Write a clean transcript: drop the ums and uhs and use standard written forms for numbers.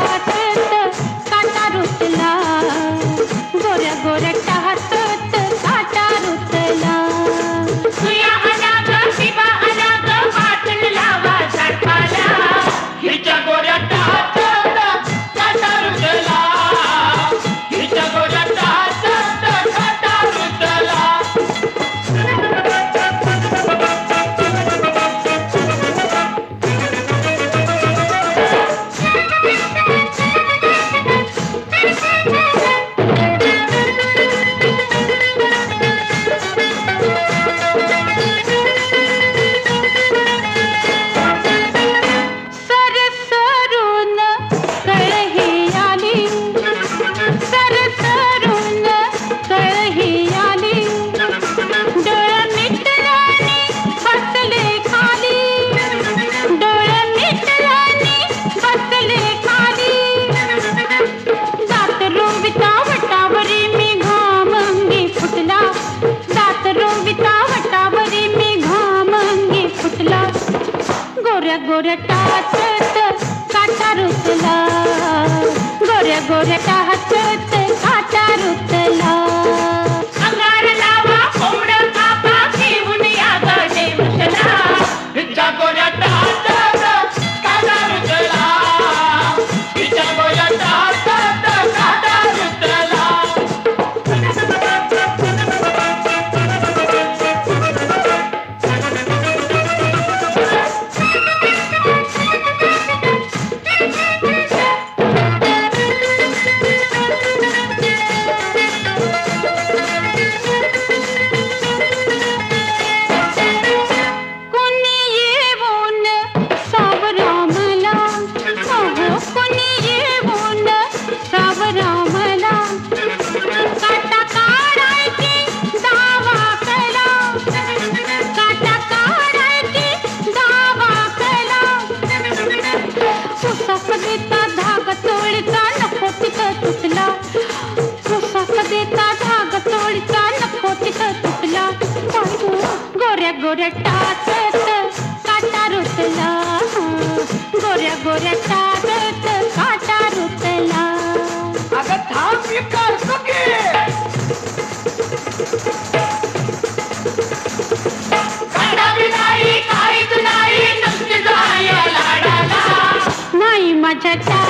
टाचत काटा रुतला, गोऱ्या गोऱ्या टाचत काटा रुतला. सुया आला ग शिवा आला ग वाटण लावा झडपाला, हिच्या गोऱ्या टाचत काटा रुतला, हिच्या गोऱ्या टाचत काटा रुतला. सरसरून कळही आली, सरसरून कळही आली, डोळं मिटलानी बसले खाली, डोळं मिटलानी बसले खाली. दात रोविता वटावरी मी घामंगी फुटला, दात रोविता वटावरी मी घामंगी फुटला. गोऱ्या गोऱ्या टाचत काटा रुतला, गोऱ्या गोऱ्या टाचत काटा रुतला. अंगार लावा कोंबडं कापा घेऊन या ग देवशला, हिच्या गोऱ्या टाचत काटा रुतला, हिच्या गोऱ्या टाचत काटा रुतला. कोणी येऊन सावरा मला, अहो कोणी येऊन सावरा मला, काटा काढायची दावा केला, काटा काढायची दावा केला. उसाक देता धाग तोळीचा नको तिथं तुटला, उसाक देता धाग तोळीचा नको तिथं तुटला. गोऱ्या गोऱ्या टाचत काटा रुतला, गोऱ्या गोऱ्या टाचत काटा रुतला. अगं थांब मी करतो की. काटा बी नाही काहीच नाही नुसती जाय लाडाला. नाही माझ्या